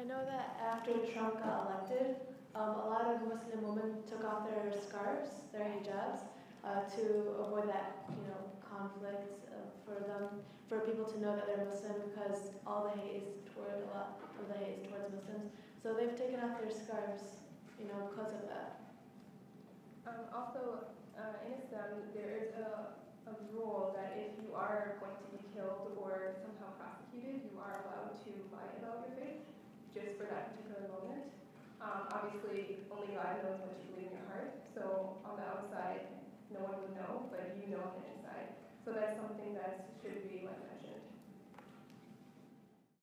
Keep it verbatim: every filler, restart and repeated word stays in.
I know that after Trump got elected, um, a lot of Muslim women took off their scarves, their hijabs, uh, to avoid that, you know, conflict uh, for them, for people to know that they're Muslim, because all the hate is toward a lot of the hate is towards Muslims. So they've taken off their scarves, you know, because of that. Um, also, uh, in Islam, there is a, a rule that if you are going to be killed or somehow prosecuted, you are allowed to lie about your faith, just for that particular moment. Um, obviously, only God knows what you believe in your heart, so on the outside, no one would know, but you know on the inside. So that's something that should be like mentioned.